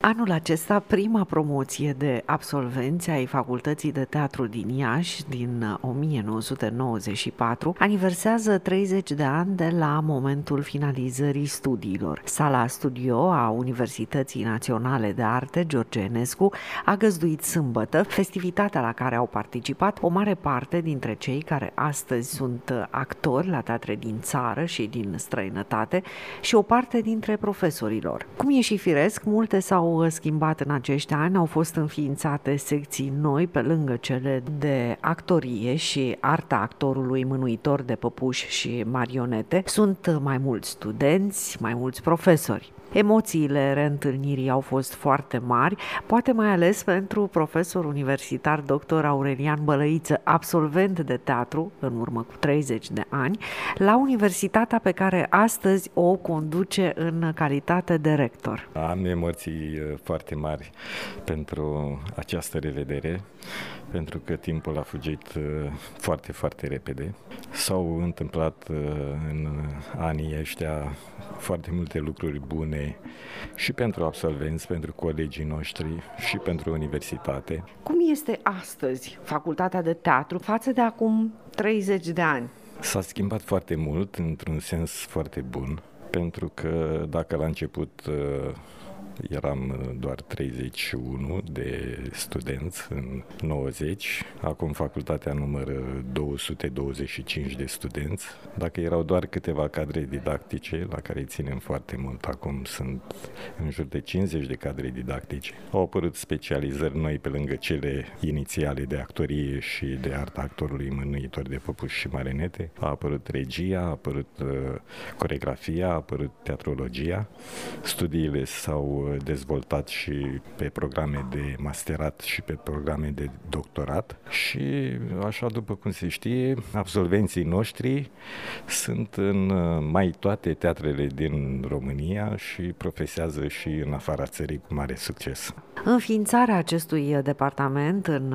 Anul acesta, prima promoție de absolvenți ai Facultății de Teatru din Iași, din 1994, aniversează 30 de ani de la momentul finalizării studiilor. Sala Studio a Universității Naționale de Arte George Enescu a găzduit sâmbătă festivitatea la care au participat o mare parte dintre cei care astăzi sunt actori la teatre din țară și din străinătate și o parte dintre profesorilor. Cum e și firesc, multe s-au schimbat în acești ani, au fost înființate secții noi pe lângă cele de actorie și arta actorului mânuitor de păpuși și marionete. Sunt mai mulți studenți, mai mulți profesori. Emoțiile reîntâlnirii au fost foarte mari, poate mai ales pentru profesor universitar dr. Aurelian Bălăiță, absolvent de teatru în urmă cu 30 de ani, la universitatea pe care astăzi o conduce în calitate de rector. Am emoții foarte mari pentru această revedere, pentru că timpul a fugit foarte, foarte repede. S-au întâmplat în anii ăștia foarte multe lucruri bune și pentru absolvenți, pentru colegii noștri și pentru universitate. Cum este astăzi Facultatea de Teatru față de acum 30 de ani? S-a schimbat foarte mult, într-un sens foarte bun, pentru că dacă la început eram doar 31 de studenți în 90, acum facultatea numără 225 de studenți. Dacă erau doar câteva cadre didactice, la care ținem foarte mult, acum sunt în jur de 50 de cadre didactice. Au apărut specializări noi pe lângă cele inițiale de actorie și de arta actorului mânuitor de păpuși și marionete. A apărut regia, a apărut coregrafia, a apărut teatrologia. Studiile s-au dezvoltat și pe programe de masterat și pe programe de doctorat și, așa după cum se știe, absolvenții noștri sunt în mai toate teatrele din România și profesează și în afara țării cu mare succes. Înființarea acestui departament în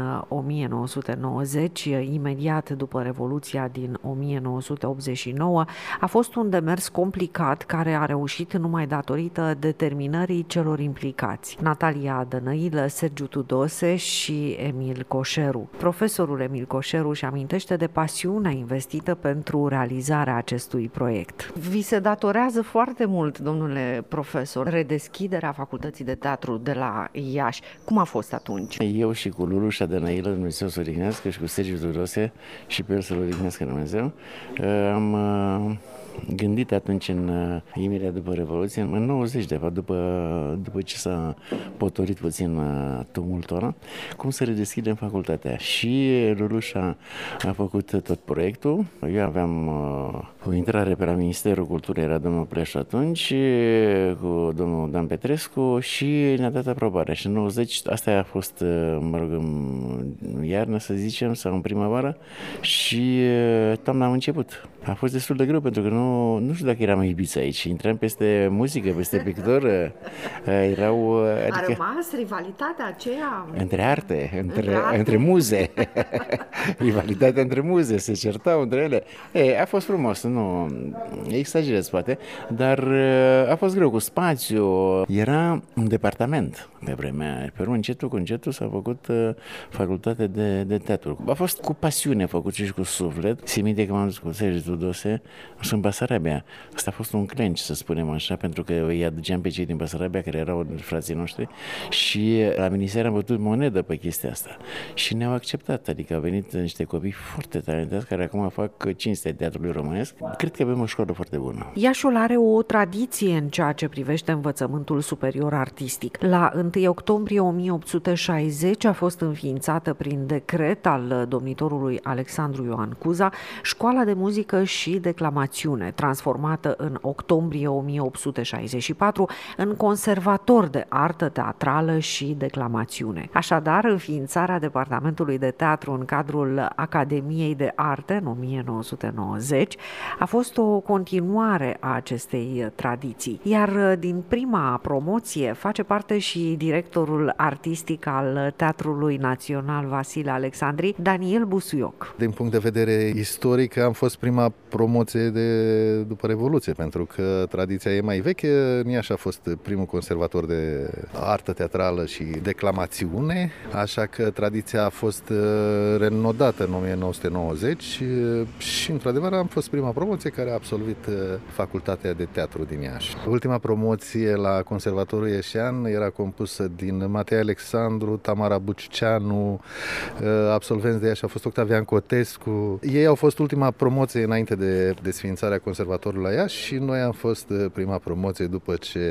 1990, imediat după Revoluția din 1989, a fost un demers complicat care a reușit numai datorită determinării celor implicați: Natalia Dănăilă, Sergiu Tudose și Emil Coșeru. Profesorul Emil Coșeru își amintește de pasiunea investită pentru realizarea acestui proiect. Vi se datorează foarte mult, domnule profesor, redeschiderea Facultății de Teatru de la Iași. Cum a fost atunci? Eu și cu Lulușa Dănăilă, Dumnezeu să o odihnească, și cu Sergiu Tudose, și pe el să-l odihnească Dumnezeu, am gândit atunci, imediat după Revoluție, în 90 de fapt, după ce s-a potolit puțin tumultul ăla, cum să redeschidem facultatea. Și Lulușa a făcut tot proiectul. Eu aveam o intrare pe la Ministerul Culturii, era domnul Pleșu atunci, cu domnul Dan Petrescu, și ne-a dat aprobarea. Și în 90, asta a fost, mă rog, în iarnă, să zicem, sau în primăvară, și toamna am început. A fost destul de greu, pentru că nu știu dacă eram iubiți aici. Intram peste muzică, peste pictură. A rămas rivalitatea aceea? Între arte, între muze. Rivalitatea între muze, se certau între ele. A fost frumos, nu exagerez poate, dar a fost greu cu spațiu. Era un departament pe vremea. Pe urmă, încetul cu încetul s-a făcut facultate de teatru. A fost cu pasiune făcut și cu suflet. Țin minte că m-am dus cu Sergiu Tudose în Basarabia. Asta a fost un clench, să spunem așa, pentru că îi aduceam pe cei din Basarabia, care erau frații noștri, și la minister am bătut monedă pe chestia asta. Și ne-au acceptat, adică au venit niște copii foarte talentați care acum fac cinstea teatrului românesc. Cred că avem o școală foarte bună. Iașul are o tradiție în ceea ce privește învățământul superior artistic. La 1 octombrie 1860 a fost înființată prin decret al domnitorului Alexandru Ioan Cuza Școala de Muzică și Declamațiune, transformată în octombrie 1864 în Conservator de Artă Teatrală și Declamațiune. Așadar, înființarea Departamentului de Teatru în cadrul Academiei de Arte în 1990 a fost o continuare a acestei tradiții. Iar din prima promoție face parte și directorul artistic al Teatrului Național Vasile Alexandri, Daniel Busuioc. Din punct de vedere istoric, am fost prima promoție de după Revoluție, pentru că tradiția e mai veche. Niaș a fost primul conservator de artă teatrală și declamațiune, așa că tradiția a fost renodată în 1990 și, într-adevăr, am fost prima promoție care a absolvit Facultatea de Teatru din Iași. Ultima promoție la Conservatorul Ieșean era compusă din Matei Alexandru, Tamara Buciceanu, absolvenți de Iași a fost Octavian Cotescu. Ei au fost ultima promoție înainte de desființarea Conservatorului la Iași și noi am fost prima promoție după ce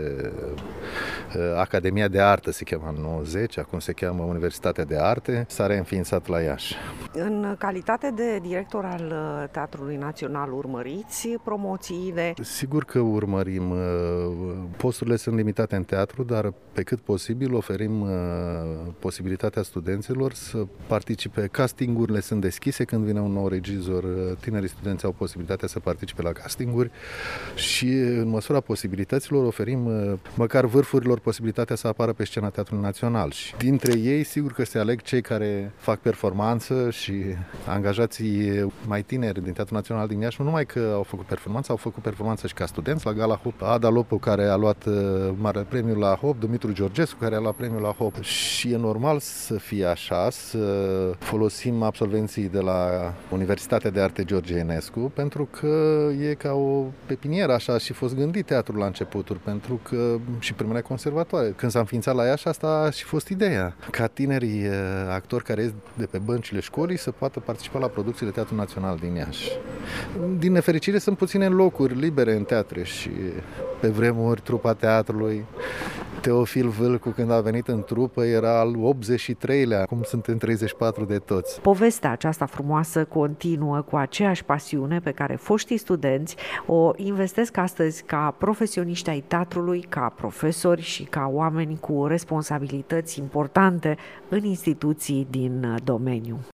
Academia de Artă se cheamă în 90, acum se cheamă Universitatea de Arte, s-a reînființat la Iași. În calitate de director al Teatrului Național, urmăriți promoțiile? Sigur că urmărim. Posturile sunt limitate în teatru, dar pe cât posibil oferim posibilitatea studenților să participe. Castingurile sunt deschise când vine un nou regizor. Tinerii studenți au posibilitatea să participe la castinguri și în măsura posibilităților oferim măcar vârfurilor posibilitatea să apară pe scena Teatrului Național. Și dintre ei, sigur că se aleg cei care fac performanță și angajații mai tineri din Teatrul Național din Iași, nu numai că au făcut performanță, au făcut performanță și ca studenți la Gala Hop. Ada Lopu, care a luat mare premiu la Hop, Dumitru Georgescu, care a luat premiul la Hop. Și e normal să fie așa, să folosim absolvenții de la Universitatea de Arte George Enescu, pentru că e ca o pepinieră, așa și fost gândit teatrul la începuturi, pentru că și primele conservatoare. Când s-a înființat la Iași, asta a și fost ideea, ca tinerii actori care ies de pe băncile școlii să poată participa la producțiile Teatrului Național din Iași. Din nefericire sunt puține locuri libere în teatre și pe vremuri trupa teatrului Teofil Vâlcu, când a venit în trupă, era al 83-lea, acum suntem 34 de toți. Povestea aceasta frumoasă continuă cu aceeași pasiune pe care foștii studenți o investesc astăzi ca profesioniști ai teatrului, ca profesori și ca oameni cu responsabilități importante în instituții din domeniu.